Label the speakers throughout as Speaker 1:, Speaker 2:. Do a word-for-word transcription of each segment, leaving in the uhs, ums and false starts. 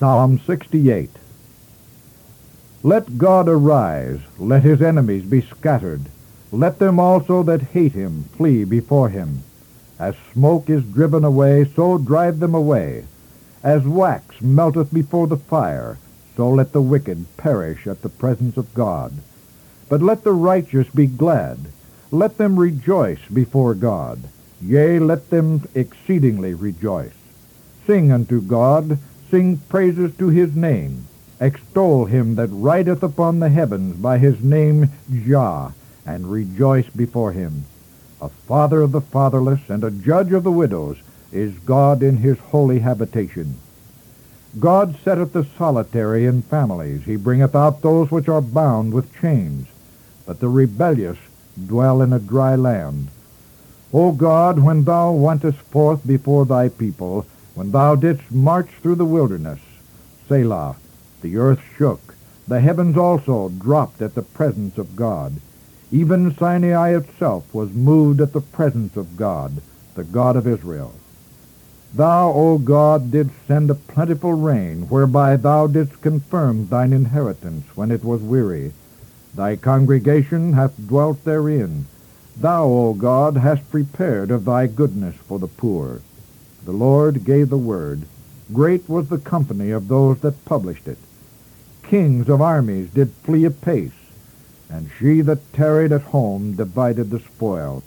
Speaker 1: Psalm sixty-eight. Let God arise, let his enemies be scattered. Let them also that hate him flee before him. As smoke is driven away, so drive them away. As wax melteth before the fire, so let the wicked perish at the presence of God. But let the righteous be glad. Let them rejoice before God. Yea, let them exceedingly rejoice. Sing unto God, sing praises to his name. Extol him that rideth upon the heavens by his name Jah, and rejoice before him. A father of the fatherless and a judge of the widows is God in his holy habitation. God setteth the solitary in families. He bringeth out those which are bound with chains. But the rebellious dwell in a dry land. O God, when thou wentest forth before thy people, when thou didst march through the wilderness, Selah, the earth shook, the heavens also dropped at the presence of God. Even Sinai itself was moved at the presence of God, the God of Israel. Thou, O God, didst send a plentiful rain, whereby thou didst confirm thine inheritance when it was weary. Thy congregation hath dwelt therein. Thou, O God, hast prepared of thy goodness for the poor. The Lord gave the word. Great was the company of those that published it. Kings of armies did flee apace, and she that tarried at home divided the spoil.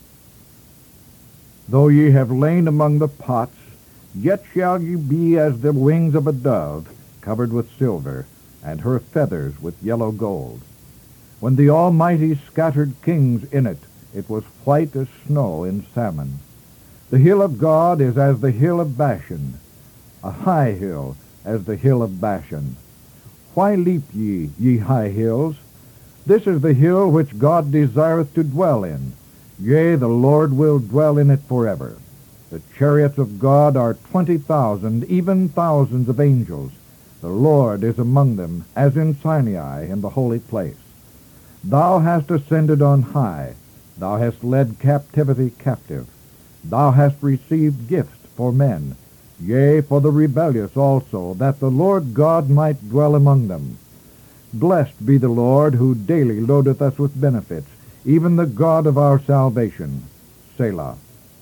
Speaker 1: Though ye have lain among the pots, yet shall ye be as the wings of a dove, covered with silver, and her feathers with yellow gold. When the Almighty scattered kings in it, it was white as snow in salmon. The hill of God is as the hill of Bashan, a high hill as the hill of Bashan. Why leap ye, ye high hills? This is the hill which God desireth to dwell in. Yea, the Lord will dwell in it forever. The chariots of God are twenty thousand, even thousands of angels. The Lord is among them, as in Sinai in the holy place. Thou hast ascended on high. Thou hast led captivity captive. Thou hast received gifts for men, yea, for the rebellious also, that the Lord God might dwell among them. Blessed be the Lord, who daily loadeth us with benefits, even the God of our salvation. Selah.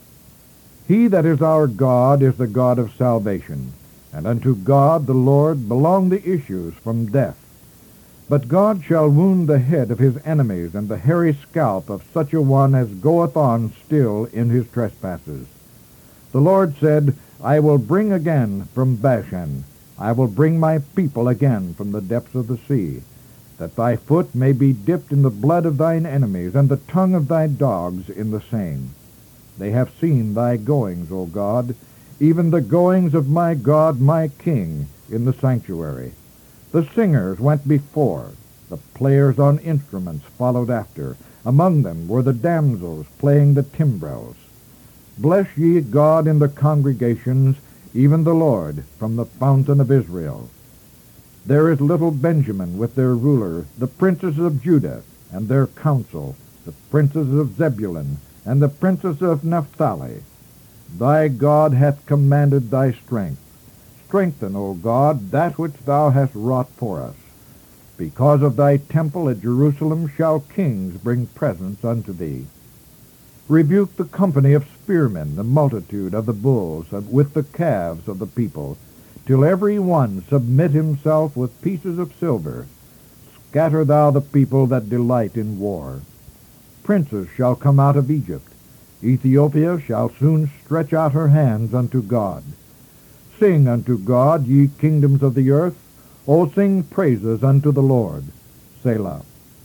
Speaker 1: He that is our God is the God of salvation, and unto God the Lord belong the issues from death. But God shall wound the head of his enemies, and the hairy scalp of such a one as goeth on still in his trespasses. The Lord said, I will bring again from Bashan, I will bring my people again from the depths of the sea, that thy foot may be dipped in the blood of thine enemies, and the tongue of thy dogs in the same. They have seen thy goings, O God, even the goings of my God, my King, in the sanctuary. The singers went before, the players on instruments followed after. Among them were the damsels playing the timbrels. Bless ye God in the congregations, even the Lord, from the fountain of Israel. There is little Benjamin with their ruler, the princes of Judah and their council, the princes of Zebulun and the princes of Naphtali. Thy God hath commanded thy strength. Strengthen, O God, that which thou hast wrought for us. Because of thy temple at Jerusalem shall kings bring presents unto thee. Rebuke the company of spearmen, the multitude of the bulls, and with the calves of the people, till every one submit himself with pieces of silver. Scatter thou the people that delight in war. Princes shall come out of Egypt. Ethiopia shall soon stretch out her hands unto God. Sing unto God, ye kingdoms of the earth. O sing praises unto the Lord. Selah.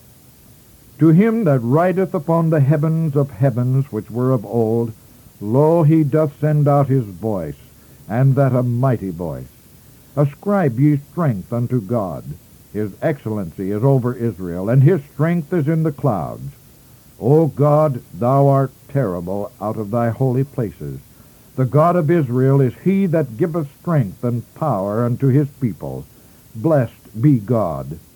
Speaker 1: To him that rideth upon the heavens of heavens which were of old, lo, he doth send out his voice, and that a mighty voice. Ascribe ye strength unto God. His excellency is over Israel, and his strength is in the clouds. O God, thou art terrible out of thy holy places. The God of Israel is he that giveth strength and power unto his people. Blessed be God.